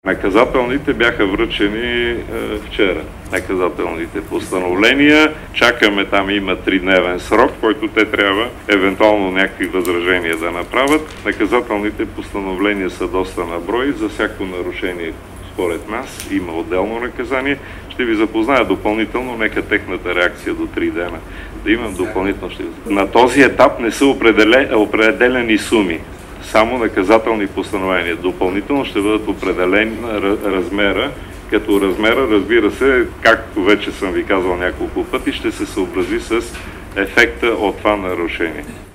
Наказателните бяха връчени вчера. Наказателните постановления. Чакаме, там има 3-дневен срок, който те трябва евентуално някакви възражения да направят. Наказателните постановления са доста на брой. За всяко нарушение, според нас, има отделно наказание. Ще ви запозная допълнително, нека техната реакция до 3 дена. Да имам допълнително. На този етап не са определени суми. Само наказателни постановления. Допълнително ще бъдат определени размера, като размера, разбира се, както вече съм ви казал няколко пъти, ще се съобрази с ефекта от това нарушение.